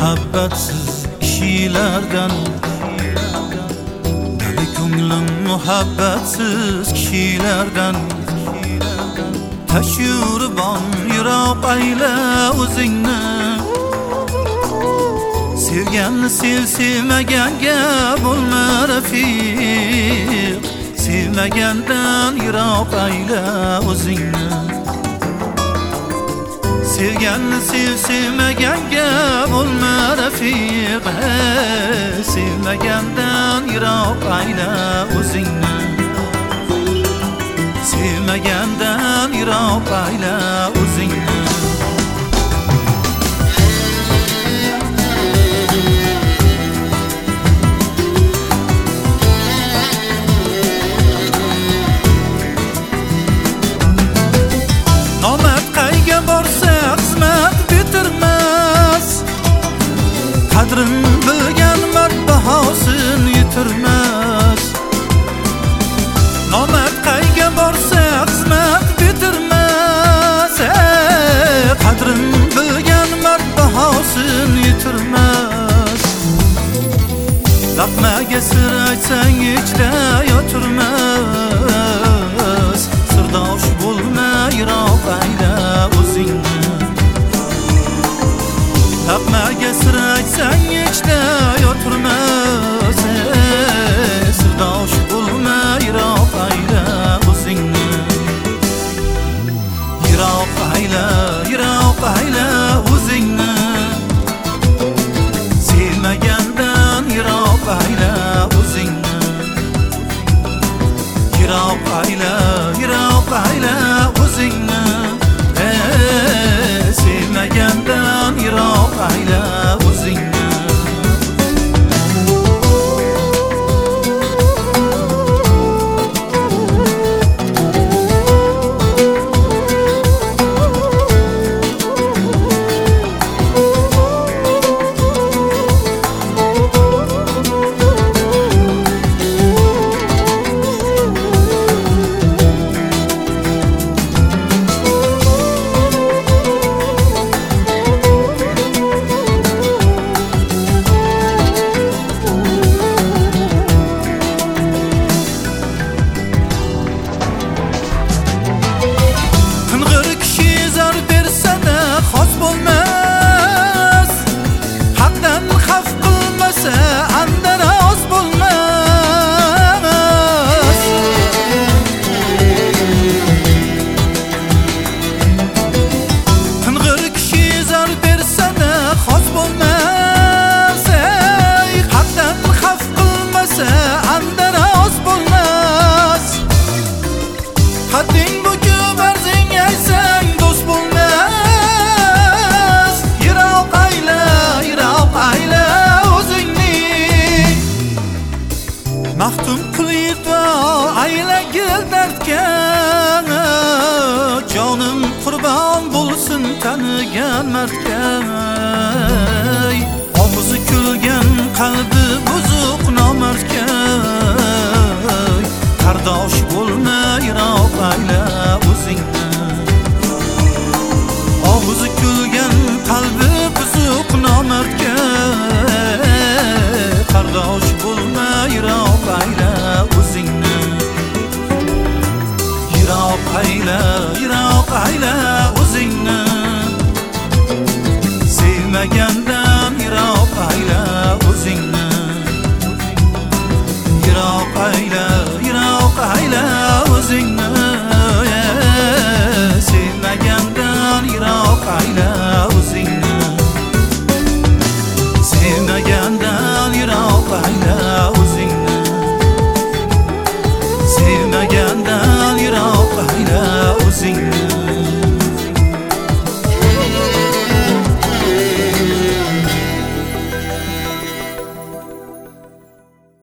muhabbatsiz kishilardan, dili ko'nglim muhabbatsiz kishilardan. Tashuribon yiroq ayla o'zingni, sevganni sevmaganga bo'lma rafiq, sevmagandan yiroq ayla o'zingni. Sevganni sevmaganga bo'lma rafiq, sevmagandan yiroq ayla o'zingni. Sevmagandan yiroq ayla o'zingni. Nomard qayga borsa xizmat bitirmas, qadrin bilgan mard bahosin yitirmas. Nomard qayga borsa xizmat bitirmas, qadrin bilgan mard bahosin yitirmas. Laqmaga sir aytsang ichda yotirmas, sirdosh bo'lma yiroq ayla o'zingni. Laqmaga sir aytsang ichda yotirmas, sirdosh bo'lma yiroq ayla o'zingni. Yiroq ayla o'zingni. Sevmagandan yiroq ayla o'zingni. Yiroq ayla o'zingni. Sevmagandan yiroq ayla o'zingni. Mahtum qilib aylagil dardga, jonim qurbon bo'lsin tanigan mardga. Og'zi kulgan qalbi buzuq nomardga, qardosh